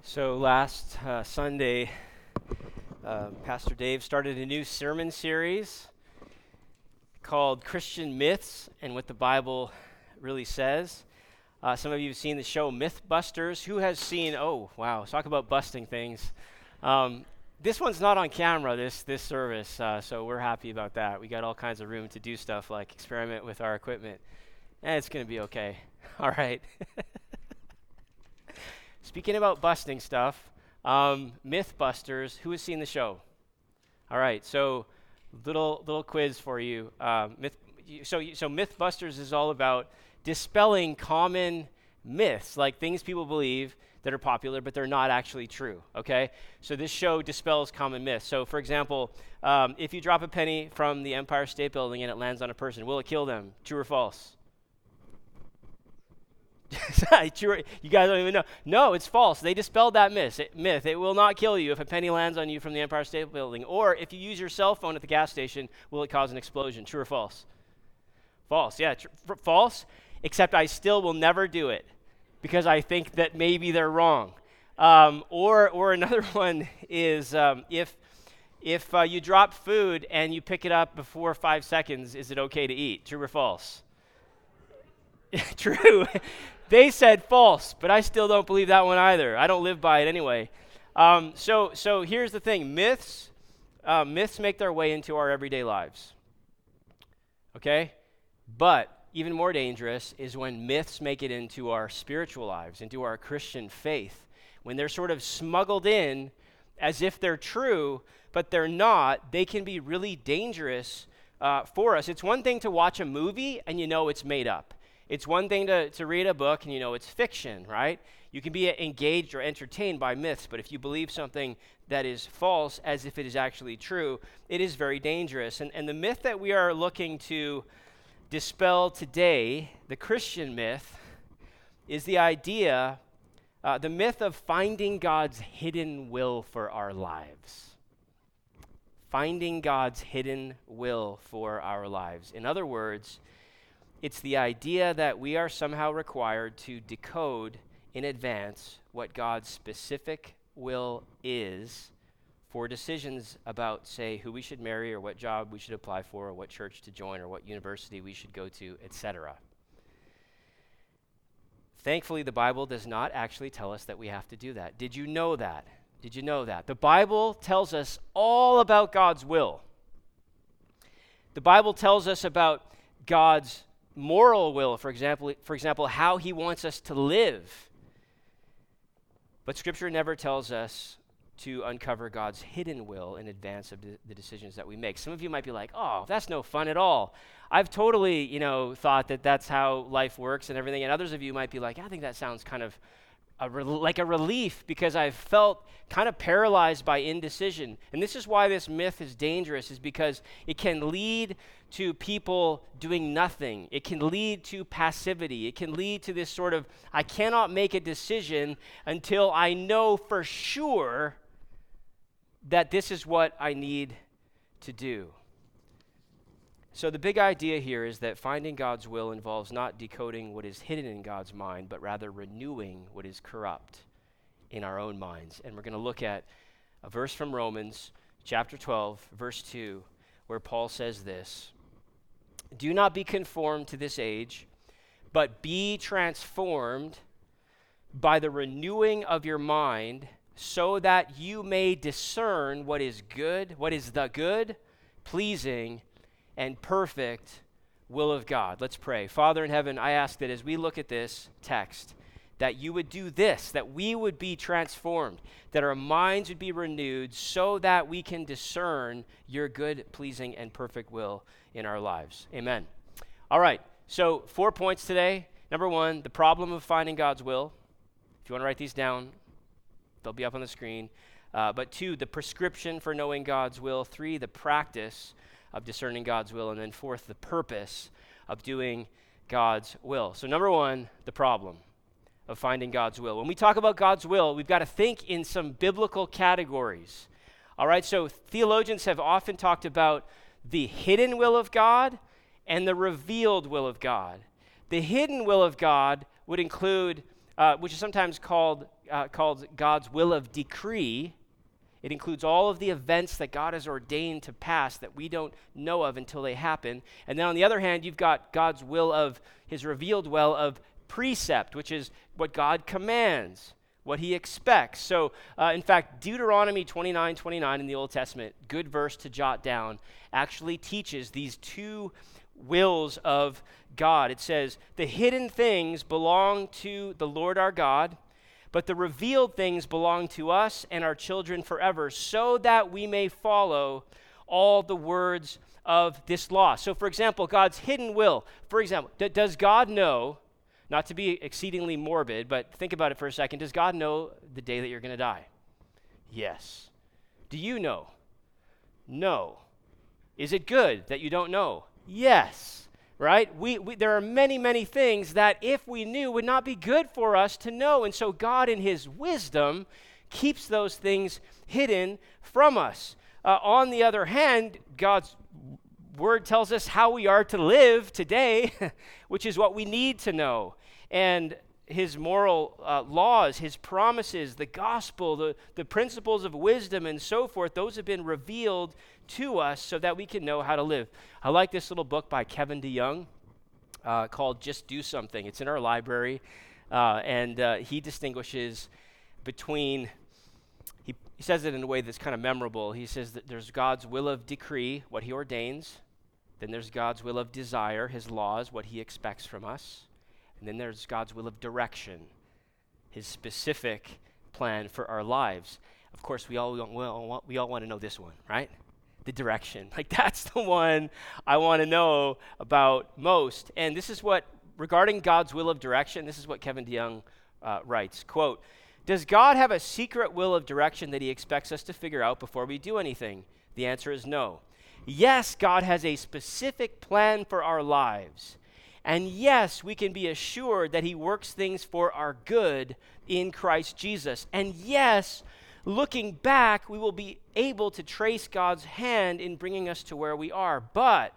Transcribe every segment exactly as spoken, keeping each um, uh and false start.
So last uh, Sunday, uh, Pastor Dave started a new sermon series called Christian Myths and What the Bible Really Says. Uh, some of you have seen the show Mythbusters. Who has seen, oh, wow, talk about busting things. Um, this one's not on camera, this this service, uh, so we're happy about that. We got all kinds of room to do stuff like experiment with our equipment. And it's going to be okay. All right. Speaking about busting stuff, um, Mythbusters, who has seen the show? All right, so little little quiz for you. Uh, myth, so, so Mythbusters is all about dispelling common myths, like things people believe that are popular, but they're not actually true, okay? So this show dispels common myths. So for example, um, if you drop a penny from the Empire State Building and it lands on a person, will it kill them? True or false? You guys don't even know. No, it's false. They dispelled that myth. It, myth. It will not kill you if a penny lands on you from the Empire State Building. Or if you use your cell phone at the gas station, will it cause an explosion? True or false? False, yeah, tr- f- false, except I still will never do it because I think that maybe they're wrong. Um, or or another one is um, if, if uh, you drop food and you pick it up before five seconds, is it okay to eat? True or false? True. They said false, but I still don't believe that one either. I don't live by it anyway. Um, so, so here's the thing: myths, uh, myths make their way into our everyday lives. Okay, but even more dangerous is when myths make it into our spiritual lives, into our Christian faith. When they're sort of smuggled in as if they're true, but they're not. They can be really dangerous uh, for us. It's one thing to watch a movie and you know it's made up. It's one thing to, to read a book and you know it's fiction, right? You can be engaged or entertained by myths, but if you believe something that is false as if it is actually true, it is very dangerous. And, and the myth that we are looking to dispel today, the Christian myth, is the idea, uh, the myth of finding God's hidden will for our lives. Finding God's hidden will for our lives. In other words, it's the idea that we are somehow required to decode in advance what God's specific will is for decisions about, say, who we should marry or what job we should apply for or what church to join or what university we should go to, et cetera. Thankfully, the Bible does not actually tell us that we have to do that. Did you know that? Did you know that? The Bible tells us all about God's will. The Bible tells us about God's moral will, for example, for example, how he wants us to live. But Scripture never tells us to uncover God's hidden will in advance of the, the decisions that we make. Some of you might be like, oh, that's no fun at all. I've totally, you know, thought that that's how life works and everything. And others of you might be like, I think that sounds kind of A re- like a relief because I've felt kind of paralyzed by indecision. And this is why this myth is dangerous, is because it can lead to people doing nothing. It can lead to passivity. It can lead to this sort of, I cannot make a decision until I know for sure that this is what I need to do. So the big idea here is that finding God's will involves not decoding what is hidden in God's mind, but rather renewing what is corrupt in our own minds. And we're going to look at a verse from Romans chapter twelve, verse two, where Paul says this: "Do not be conformed to this age, but be transformed by the renewing of your mind, so that you may discern what is good, what is the good, pleasing, and perfect will of God." Let's pray. Father in heaven, I ask that as we look at this text, that you would do this, that we would be transformed, that our minds would be renewed so that we can discern your good, pleasing, and perfect will in our lives. Amen. All right, so four points today. Number one, the problem of finding God's will. If you want to write these down, they'll be up on the screen. Uh, but two, the prescription for knowing God's will. Three, the practice of discerning God's will. And then fourth, the purpose of doing God's will. So number one, the problem of finding God's will. When we talk about God's will, we've got to think in some biblical categories. All right, so theologians have often talked about the hidden will of God and the revealed will of God. The hidden will of God would include, uh, which is sometimes called uh, called God's will of decree. It includes all of the events that God has ordained to pass that we don't know of until they happen. And then on the other hand, you've got God's will of, his revealed will of precept, which is what God commands, what he expects. So, uh, in fact, Deuteronomy twenty-nine twenty-nine in the Old Testament, good verse to jot down, actually teaches these two wills of God. It says, the hidden things belong to the Lord our God, but the revealed things belong to us and our children forever, so that we may follow all the words of this law. So, for example, God's hidden will. For example, d- does God know, not to be exceedingly morbid, but think about it for a second, does God know the day that you're going to die? Yes. Do you know? No. Is it good that you don't know? Yes. Right? We, we there are many, many things that if we knew would not be good for us to know. And so God in his wisdom keeps those things hidden from us. Uh, on the other hand, God's word tells us how we are to live today, which is what we need to know. And his moral uh, laws, his promises, the gospel, the, the principles of wisdom and so forth, those have been revealed to us so that we can know how to live. I like this little book by Kevin DeYoung uh, called Just Do Something. It's in our library, uh, and uh, he distinguishes between, he, he says it in a way that's kind of memorable. He says that there's God's will of decree, what he ordains. Then there's God's will of desire, his laws, what he expects from us. And then there's God's will of direction, his specific plan for our lives. Of course, we all, we all, we all want to know this one, right? The direction. Like, that's the one I want to know about most. And this is what, regarding God's will of direction, this is what Kevin DeYoung uh, writes, quote, does God have a secret will of direction that he expects us to figure out before we do anything? The answer is no. Yes, God has a specific plan for our lives. And yes, we can be assured that he works things for our good in Christ Jesus. And yes, looking back, we will be able to trace God's hand in bringing us to where we are. But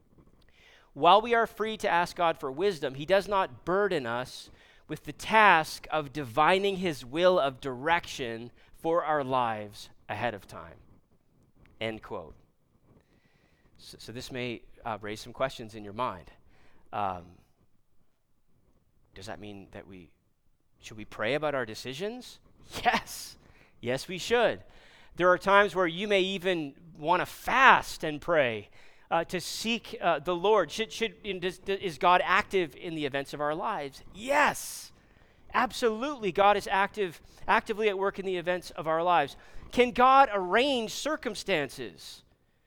while we are free to ask God for wisdom, he does not burden us with the task of divining his will of direction for our lives ahead of time. End quote. So, so this may uh, raise some questions in your mind. Um, does that mean that we, should we pray about our decisions? Yes. Yes, we should. There are times where you may even want to fast and pray uh, to seek uh, the Lord. Should, should, in, does, is God active in the events of our lives? Yes. Absolutely, God is active, actively at work in the events of our lives. Can God arrange circumstances?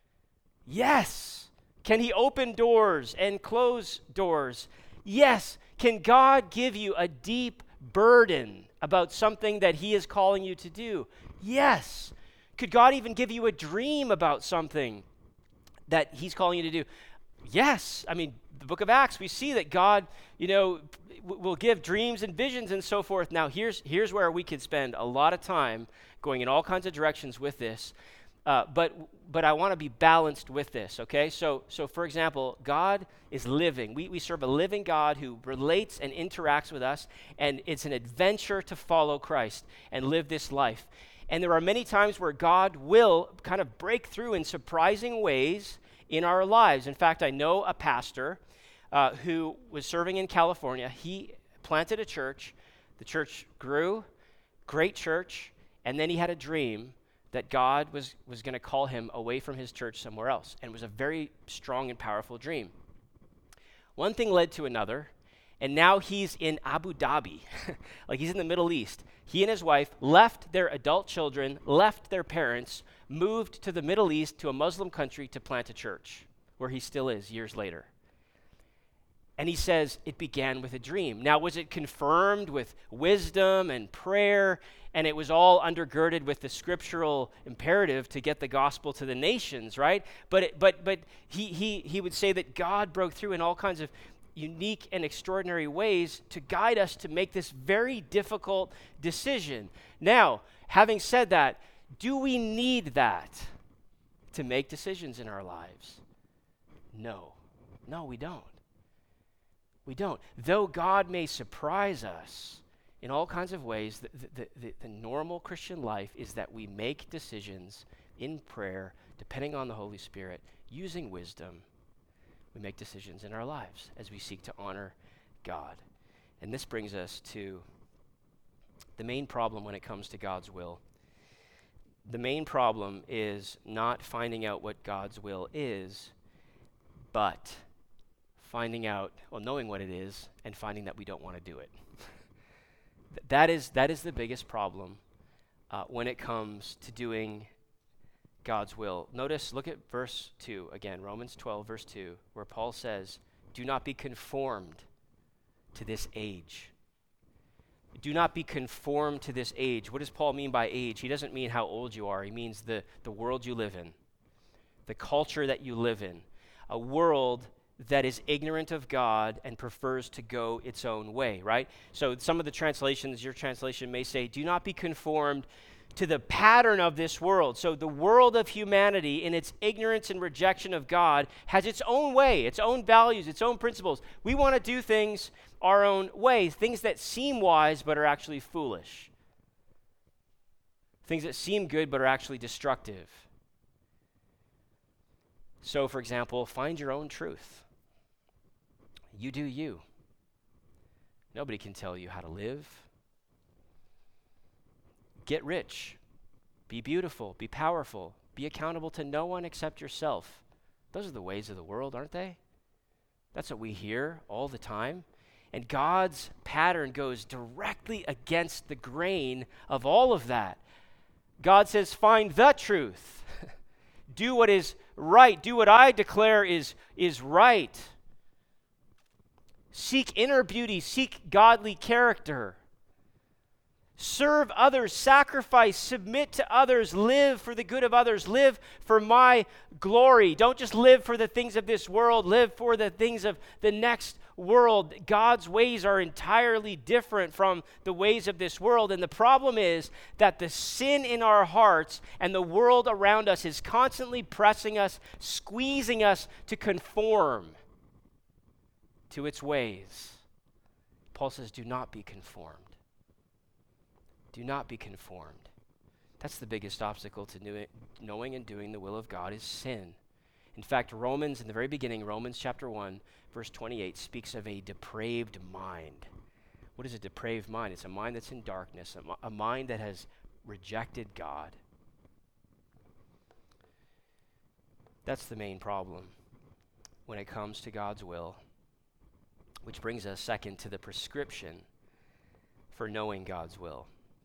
Yes. Can he open doors and close doors? Yes. Can God give you a deep burden about something that he is calling you to do? Yes. Could God even give you a dream about something that he's calling you to do? Yes. I mean, the book of Acts, we see that God, you know, w- will give dreams and visions and so forth. Now, here's, here's where we could spend a lot of time going in all kinds of directions with this. Uh, but but I want to be balanced with this, okay? So, so for example, God is living. We, we serve a living God who relates and interacts with us, and it's an adventure to follow Christ and live this life. And there are many times where God will kind of break through in surprising ways in our lives. In fact, I know a pastor uh, who was serving in California. He planted a church. The church grew, great church, and then he had a dream that God was, was going to call him away from his church somewhere else. And it was a very strong and powerful dream. One thing led to another, and now he's in Abu Dhabi. Like, he's in the Middle East. He and his wife left their adult children, left their parents, moved to the Middle East to a Muslim country to plant a church, where he still is years later. And he says, it began with a dream. Now, was it confirmed with wisdom and prayer? And it was all undergirded with the scriptural imperative to get the gospel to the nations, right? But it, but but he he he would say that God broke through in all kinds of unique and extraordinary ways to guide us to make this very difficult decision. Now, having said that, do we need that to make decisions in our lives? No. No, we don't. We don't. Though God may surprise us in all kinds of ways, the, the, the, the normal Christian life is that we make decisions in prayer, depending on the Holy Spirit, using wisdom. We make decisions in our lives as we seek to honor God. And this brings us to the main problem when it comes to God's will. The main problem is not finding out what God's will is, but finding out, well, knowing what it is and finding that we don't want to do it. That is, that is the biggest problem uh, when it comes to doing God's will. Notice, look at verse two again, Romans twelve, verse two, where Paul says, do not be conformed to this age. Do not be conformed to this age. What does Paul mean by age? He doesn't mean how old you are. He means the, the world you live in, the culture that you live in, a world that is ignorant of God and prefers to go its own way, right? So some of the translations, your translation may say, do not be conformed to the pattern of this world. So the world of humanity, in its ignorance and rejection of God, has its own way, its own values, its own principles. We want to do things our own way, things that seem wise but are actually foolish, things that seem good but are actually destructive. So, for example, find your own truth. You do you. Nobody can tell you how to live. Get rich. Be beautiful. Be powerful. Be accountable to no one except yourself. Those are the ways of the world, aren't they? That's what we hear all the time. And God's pattern goes directly against the grain of all of that. God says, find the truth. Do what is right. Do what I declare is, is right. Seek inner beauty. Seek godly character. Serve others. Sacrifice. Submit to others. Live for the good of others. Live for my glory. Don't just live for the things of this world. Live for the things of the next world. God's ways are entirely different from the ways of this world. And the problem is that the sin in our hearts and the world around us is constantly pressing us, squeezing us to conform to its ways. Paul says, do not be conformed. Do not be conformed. That's the biggest obstacle to knew- knowing and doing the will of God is sin. In fact, Romans, in the very beginning, Romans chapter one, verse twenty-eight, speaks of a depraved mind. What is a depraved mind? It's a mind that's in darkness, a, a mind that has rejected God. That's the main problem when it comes to God's will. Which brings us second to the prescription for knowing God's will.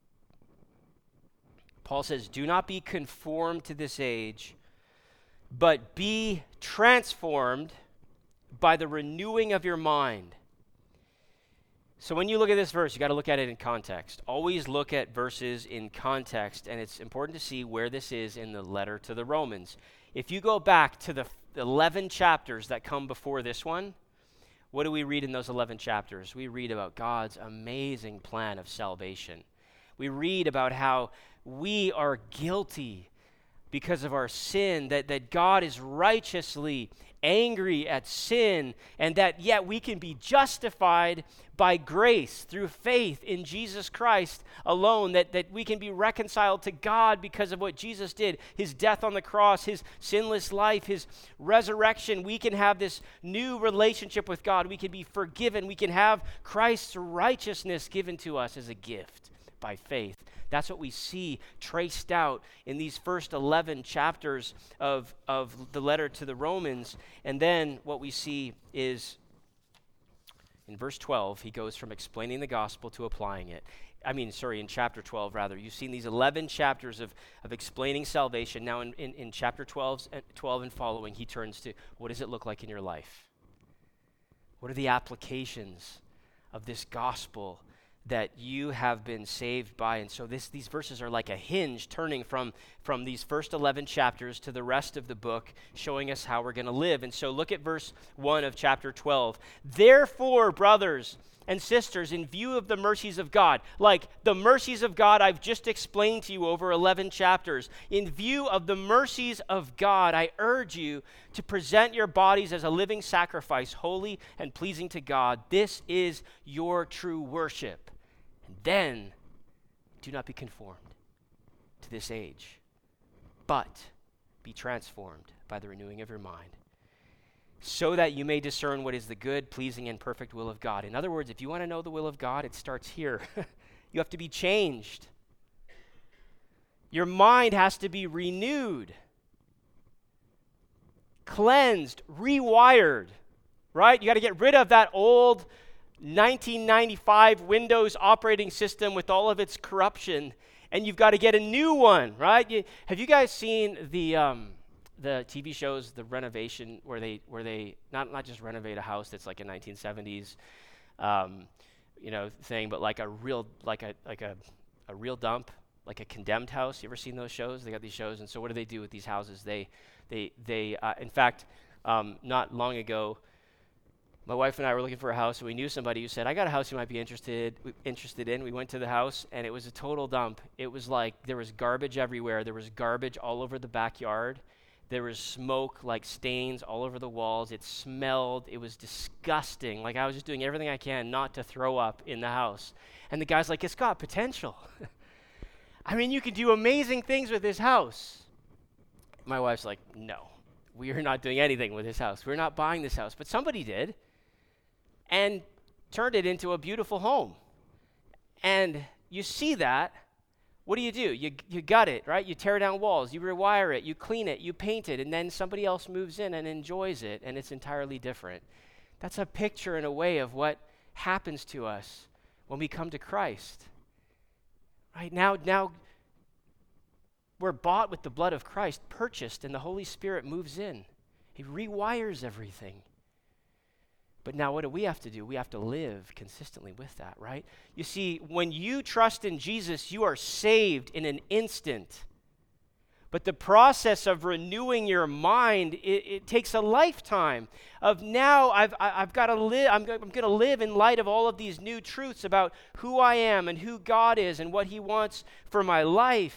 Paul says, do not be conformed to this age, but be transformed by the renewing of your mind. So when you look at this verse, you got to look at it in context. Always look at verses in context, and it's important to see where this is in the letter to the Romans. If you go back to the eleven chapters that come before this one, what do we read in those eleven chapters? We read about God's amazing plan of salvation. We read about how we are guilty because of our sin, that, that God is righteously angry at sin, and that yet we can be justified by grace through faith in Jesus Christ alone, that, that we can be reconciled to God because of what Jesus did, his death on the cross, his sinless life, his resurrection. We can have this new relationship with God. We can be forgiven. We can have Christ's righteousness given to us as a gift by faith. That's what we see traced out in these first eleven chapters of, of the letter to the Romans. And then what we see is in verse twelve, he goes from explaining the gospel to applying it. I mean, sorry, in chapter twelve, rather. You've seen these eleven chapters of, of explaining salvation. Now in, in, in chapter twelve, twelve and following, he turns to what does it look like in your life? What are the applications of this gospel that you have been saved by? And so this, these verses are like a hinge turning from, from these first eleven chapters to the rest of the book, showing us how we're going to live. And so look at verse one of chapter twelve. Therefore, brothers and sisters, in view of the mercies of God, like the mercies of God I've just explained to you over eleven chapters, in view of the mercies of God, I urge you to present your bodies as a living sacrifice, holy and pleasing to God. This is your true worship. Then do not be conformed to this age, but be transformed by the renewing of your mind, so that you may discern what is the good, pleasing, and perfect will of God. In other words, if you want to know the will of God, it starts here. You have to be changed. Your mind has to be renewed, cleansed, rewired, right? You got to get rid of that old nineteen ninety-five Windows operating system with all of its corruption, and you've got to get a new one, right? You, have you guys seen the um, the T V shows, the renovation, where they where they not not just renovate a house that's like a nineteen seventies, um, you know, thing, but like a real like a like a a real dump, like a condemned house? You ever seen those shows? They got these shows, and so what do they do with these houses? They they they uh, in fact, um, not long ago, my wife and I were looking for a house, and we knew somebody who said, I got a house you might be interested interested in. We went to the house, and it was a total dump. It was like there was garbage everywhere. There was garbage all over the backyard. There was smoke, like stains all over the walls. It smelled. It was disgusting. Like I was just doing everything I can not to throw up in the house. And the guy's like, it's got potential. I mean, you can do amazing things with this house. My wife's like, no, we are not doing anything with this house. We're not buying this house. But somebody did, and turned it into a beautiful home. And you see that, what do you do? You you gut it, right? You tear down walls, you rewire it, you clean it, you paint it, and then somebody else moves in and enjoys it, and it's entirely different. That's a picture in a way of what happens to us when we come to Christ. Right now, now we're bought with the blood of Christ, purchased, and the Holy Spirit moves in. He rewires everything. But now what do we have to do? We have to live consistently with that, right? You see, when you trust in Jesus, you are saved in an instant. But the process of renewing your mind, it, it takes a lifetime of now I've, I, I've got to live, I'm, I'm going to live in light of all of these new truths about who I am and who God is and what he wants for my life.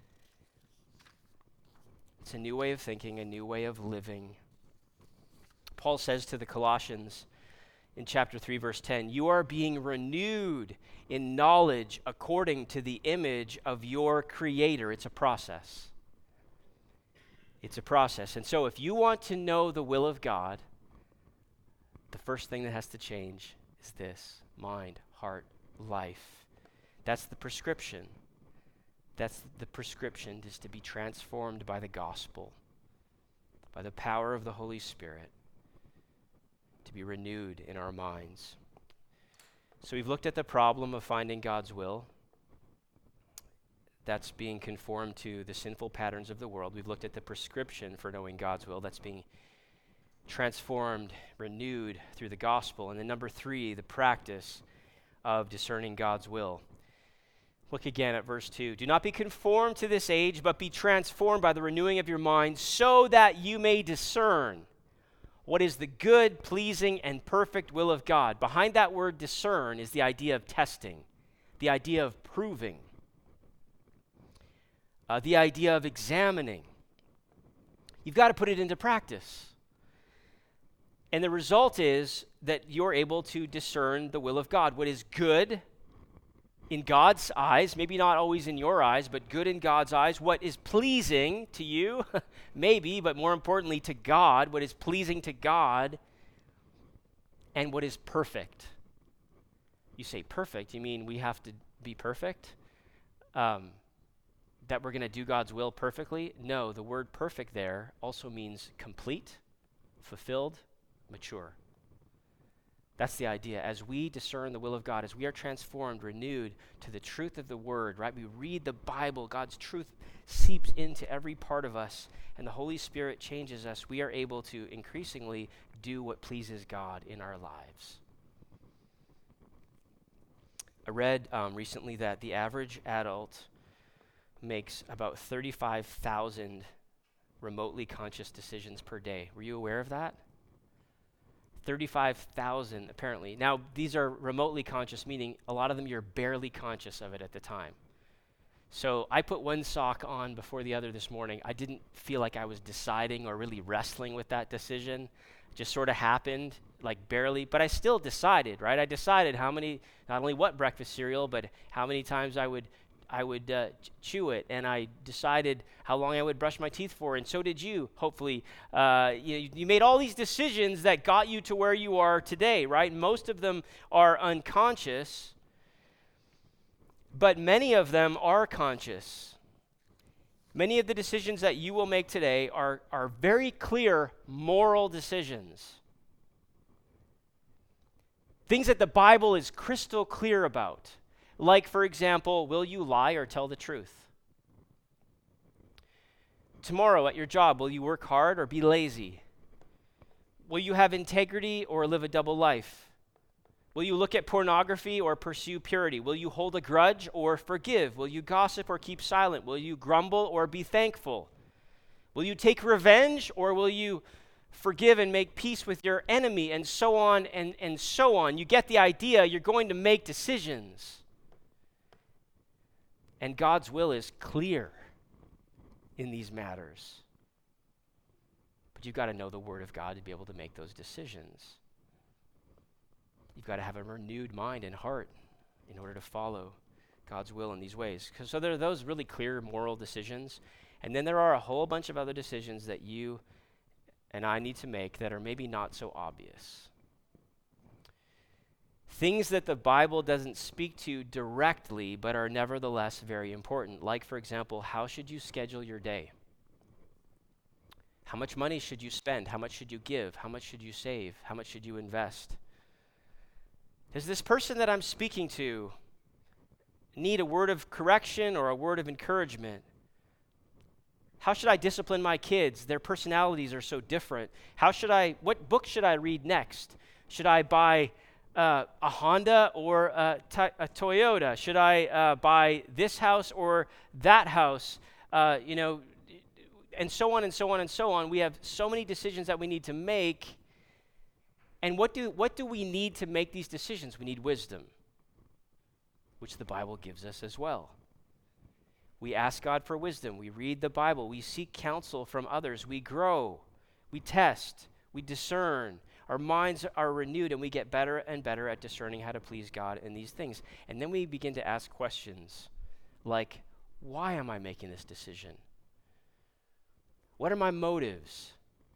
It's a new way of thinking, a new way of living. Paul says to the Colossians in chapter three, verse ten, you are being renewed in knowledge according to the image of your Creator. It's a process. It's a process. And so if you want to know the will of God, the first thing that has to change is this: mind, heart, life. That's the prescription. That's the prescription, is to be transformed by the gospel, by the power of the Holy Spirit, to be renewed in our minds. So we've looked at the problem of finding God's will. That's being conformed to the sinful patterns of the world. We've looked at the prescription for knowing God's will. That's being transformed, renewed through the gospel. And then number three, the practice of discerning God's will. Look again at verse two. Do not be conformed to this age, but be transformed by the renewing of your mind, so that you may discern what is the good, pleasing, and perfect will of God. Behind that word discern is the idea of testing, the idea of proving, uh, the idea of examining. You've got to put it into practice. And the result is that you're able to discern the will of God, what is good in God's eyes, maybe not always in your eyes, but good in God's eyes, what is pleasing to you, maybe, but more importantly to God, what is pleasing to God, and what is perfect. You say perfect, you mean we have to be perfect? Um, that we're going to do God's will perfectly? No, the word perfect there also means complete, fulfilled, mature. That's the idea. As we discern the will of God, as we are transformed, renewed to the truth of the word, right? We read the Bible, God's truth seeps into every part of us, and the Holy Spirit changes us. We are able to increasingly do what pleases God in our lives. I read um, recently that the average adult makes about thirty-five thousand remotely conscious decisions per day. Were you aware of that? thirty-five thousand apparently. Now, these are remotely conscious, meaning a lot of them you're barely conscious of it at the time. So I put one sock on before the other this morning. I didn't feel like I was deciding or really wrestling with that decision. It just sort of happened, like barely, but I still decided, right? I decided how many, not only what breakfast cereal, but how many times I would I would uh, ch- chew it, and I decided how long I would brush my teeth for, and so did you, hopefully. Uh, you, you made all these decisions that got you to where you are today, right? Most of them are unconscious, but many of them are conscious. Many of the decisions that you will make today are, are very clear moral decisions. Things that the Bible is crystal clear about. Like, for example, will you lie or tell the truth? Tomorrow at your job, will you work hard or be lazy? Will you have integrity or live a double life? Will you look at pornography or pursue purity? Will you hold a grudge or forgive? Will you gossip or keep silent? Will you grumble or be thankful? Will you take revenge or will you forgive and make peace with your enemy? And so on and, and so on. You get the idea. You're going to make decisions. And God's will is clear in these matters. But you've got to know the Word of God to be able to make those decisions. You've got to have a renewed mind and heart in order to follow God's will in these ways. So there are those really clear moral decisions. And then there are a whole bunch of other decisions that you and I need to make that are maybe not so obvious. Things that the Bible doesn't speak to directly, but are nevertheless very important. Like, for example, how should you schedule your day? How much money should you spend? How much should you give? How much should you save? How much should you invest? Does this person that I'm speaking to need a word of correction or a word of encouragement? How should I discipline my kids? Their personalities are so different. How should I, what book should I read next? Should I buy Uh, a Honda or a, t- a Toyota? Should I uh, buy this house or that house? Uh, you know, and so on and so on and so on. We have so many decisions that we need to make. And what do what do we need to make these decisions? We need wisdom, which the Bible gives us as well. We ask God for wisdom. We read the Bible. We seek counsel from others. We grow. We test. We discern. Our minds are renewed, and we get better and better at discerning how to please God in these things. And then we begin to ask questions like, why am I making this decision? What are my motives?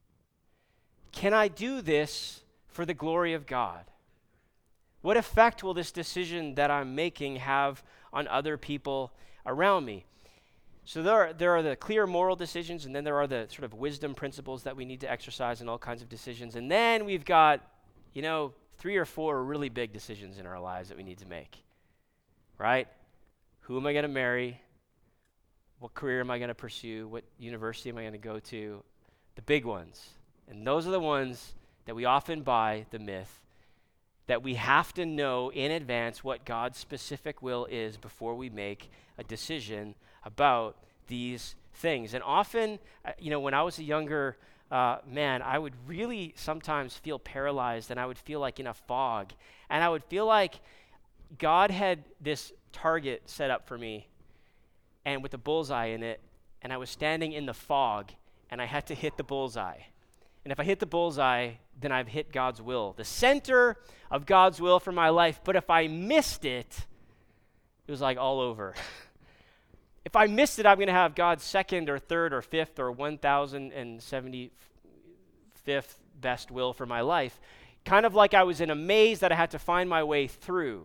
Can I do this for the glory of God? What effect will this decision that I'm making have on other people around me? So there are, there are the clear moral decisions, and then there are the sort of wisdom principles that we need to exercise in all kinds of decisions. And then we've got, you know, three or four really big decisions in our lives that we need to make, right? Who am I going to marry? What career am I going to pursue? What university am I going to go to? The big ones. And those are the ones that we often buy the myth that we have to know in advance what God's specific will is before we make a decision about these things. And often, uh, you know, when I was a younger uh, man, I would really sometimes feel paralyzed, and I would feel like in a fog. And I would feel like God had this target set up for me, and with a bullseye in it, and I was standing in the fog, and I had to hit the bullseye. And if I hit the bullseye, then I've hit God's will, the center of God's will for my life. But if I missed it, it was like all over. If I missed it, I'm going to have God's second or third or fifth or one thousand seventy-fifth best will for my life. Kind of like I was in a maze that I had to find my way through.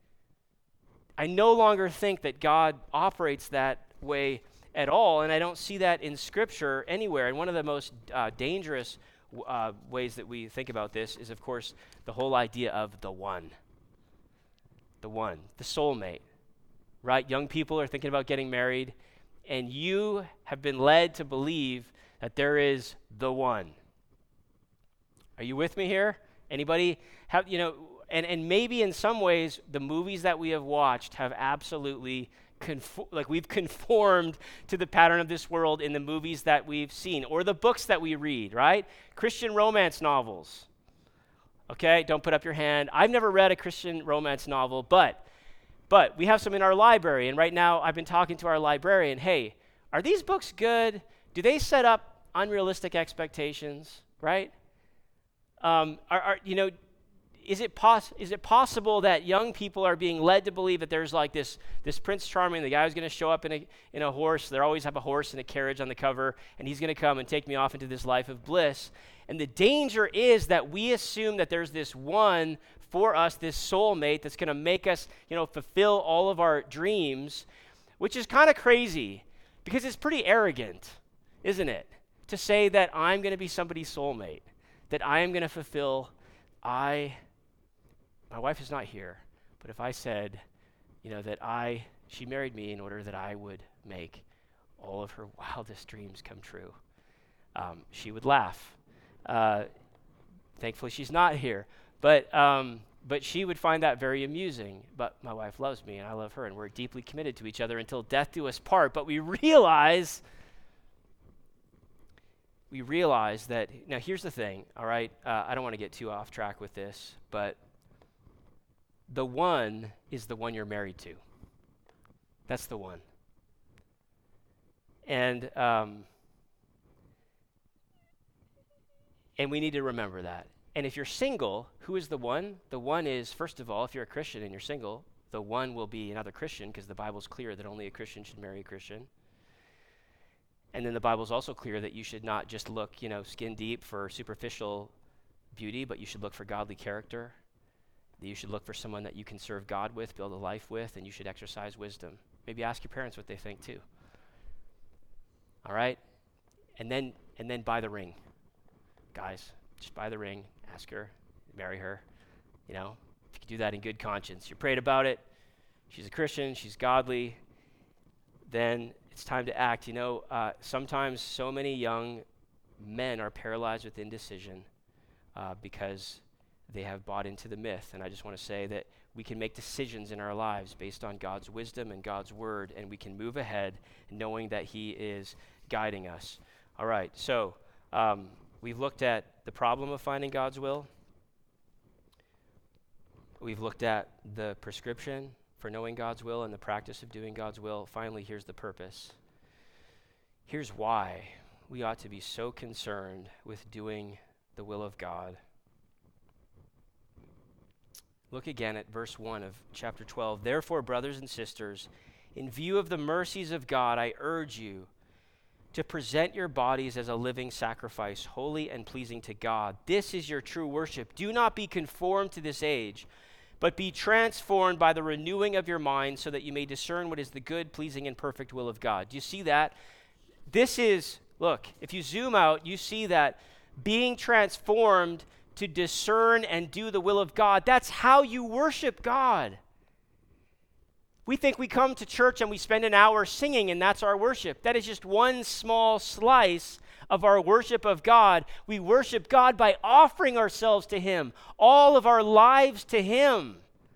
I no longer think that God operates that way at all, and I don't see that in Scripture anywhere. And one of the most uh, dangerous uh, ways that we think about this is, of course, the whole idea of the one. The one, the soulmate, right? Young people are thinking about getting married, and you have been led to believe that there is the one. Are you with me here? Anybody have, you know, and, and maybe in some ways the movies that we have watched have absolutely Conform, like we've conformed to the pattern of this world in the movies that we've seen or the books that we read, right? Christian romance novels. Okay, don't put up your hand. I've never read a Christian romance novel, but But we have some in our library, and right now I've been talking to our librarian. Hey, are these books good? Do they set up unrealistic expectations, right? Um, are, are you know, is it pos- is it possible that young people are being led to believe that there's like this this Prince Charming, the guy who's going to show up in a in a horse? They always have a horse and a carriage on the cover, and he's going to come and take me off into this life of bliss. And the danger is that we assume that there's this one for us, this soulmate that's going to make us, you know, fulfill all of our dreams, which is kind of crazy because it's pretty arrogant, isn't it? To say that I'm going to be somebody's soulmate, that I am going to fulfill, I, my wife is not here, but if I said, you know, that I, she married me in order that I would make all of her wildest dreams come true, um, she would laugh. Uh, thankfully, she's not here. But um, but she would find that very amusing. But my wife loves me, and I love her, and we're deeply committed to each other until death do us part. But we realize, we realize that, now here's the thing, all right? Uh, I don't want to get too off track with this, but the one is the one you're married to. That's the one. And um, and we need to remember that. And if you're single, who is the one? The one is, first of all, if you're a Christian and you're single, the one will be another Christian because the Bible's clear that only a Christian should marry a Christian. And then the Bible's also clear that you should not just look, you know, skin deep for superficial beauty, but you should look for godly character. That you should look for someone that you can serve God with, build a life with, and you should exercise wisdom. Maybe ask your parents what they think too. All right? And then and then buy the ring. Guys, just buy the ring. Ask her, marry her, you know, if you can do that in good conscience. You prayed about it, she's a Christian, she's godly, then it's time to act. You know, uh, sometimes so many young men are paralyzed with indecision uh, because they have bought into the myth. And I just want to say that we can make decisions in our lives based on God's wisdom and God's word, and we can move ahead knowing that he is guiding us. All right, so um, we've looked at the problem of finding God's will. We've looked at the prescription for knowing God's will and the practice of doing God's will. Finally, here's the purpose. Here's why we ought to be so concerned with doing the will of God. Look again at verse one of chapter twelve. Therefore, brothers and sisters, in view of the mercies of God, I urge you to present your bodies as a living sacrifice, holy and pleasing to God. This is your true worship. Do not be conformed to this age, but be transformed by the renewing of your mind so that you may discern what is the good, pleasing, and perfect will of God. Do you see that? This is, look, if you zoom out, you see that being transformed to discern and do the will of God, that's how you worship God. We think we come to church and we spend an hour singing and that's our worship. That is just one small slice of our worship of God. We worship God by offering ourselves to him, all of our lives to him,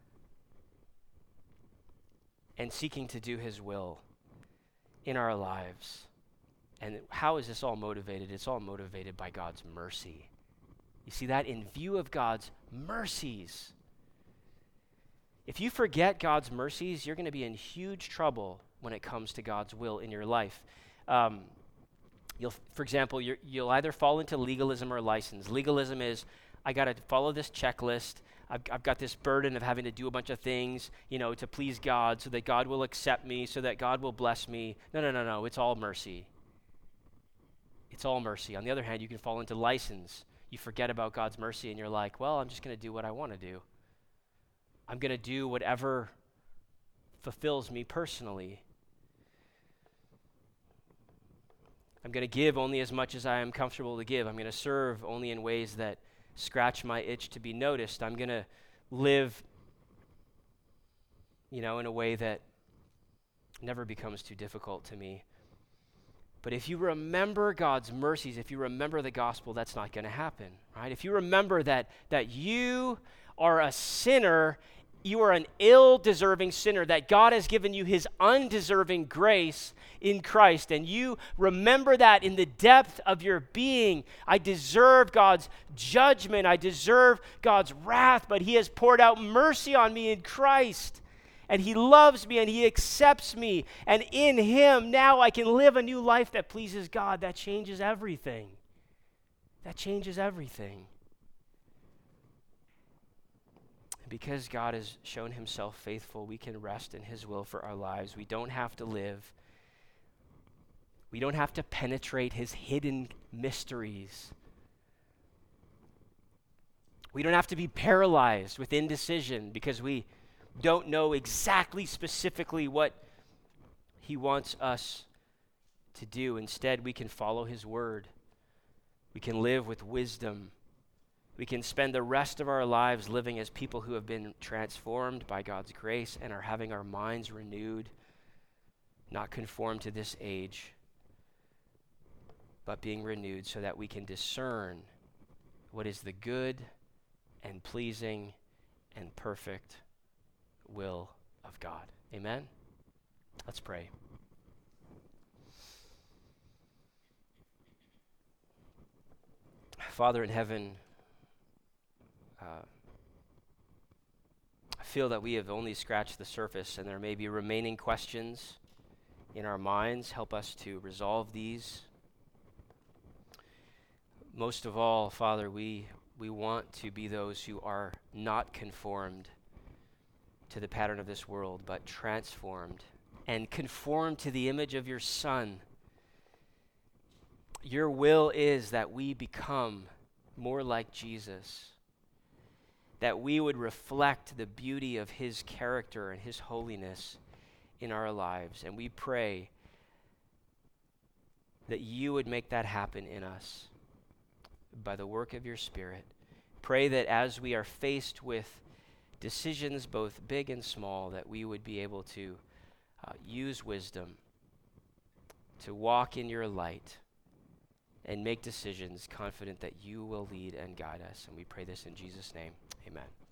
and seeking to do his will in our lives. And how is this all motivated? It's all motivated by God's mercy. You see that? In view of God's mercies. If you forget God's mercies, you're going to be in huge trouble when it comes to God's will in your life. Um, you'll, for example, you're, you'll either fall into legalism or license. Legalism is, I got to follow this checklist. I've, I've got this burden of having to do a bunch of things, you know, to please God so that God will accept me, so that God will bless me. No, no, no, no. It's all mercy. It's all mercy. On the other hand, you can fall into license. You forget about God's mercy and you're like, well, I'm just going to do what I want to do. I'm going to do whatever fulfills me personally. I'm going to give only as much as I am comfortable to give. I'm going to serve only in ways that scratch my itch to be noticed. I'm going to live, you know, in a way that never becomes too difficult to me. But if you remember God's mercies, if you remember the gospel, that's not going to happen, right? If you remember that that you are a sinner, you are an ill-deserving sinner, that God has given you his undeserving grace in Christ, and you remember that in the depth of your being. I deserve God's judgment. I deserve God's wrath, but he has poured out mercy on me in Christ. And he loves me and he accepts me. And in him, now I can live a new life that pleases God. That changes everything. That changes everything. And because God has shown himself faithful, we can rest in his will for our lives. We don't have to live. We don't have to penetrate his hidden mysteries. We don't have to be paralyzed with indecision because we don't know exactly specifically what he wants us to do. Instead, we can follow his word. We can live with wisdom. We can spend the rest of our lives living as people who have been transformed by God's grace and are having our minds renewed, not conformed to this age, but being renewed so that we can discern what is the good and pleasing and perfect will of God. Amen? Let's pray. Father in heaven, uh, I feel that we have only scratched the surface and there may be remaining questions in our minds. Help us to resolve these. Most of all, Father, we, we want to be those who are not conformed to the pattern of this world, but transformed and conformed to the image of your Son. Your will is that we become more like Jesus, that we would reflect the beauty of his character and his holiness in our lives. And we pray that you would make that happen in us by the work of your Spirit. Pray that as we are faced with decisions both big and small, that we would be able to uh, use wisdom to walk in your light and make decisions confident that you will lead and guide us. And we pray this in Jesus' name. Amen.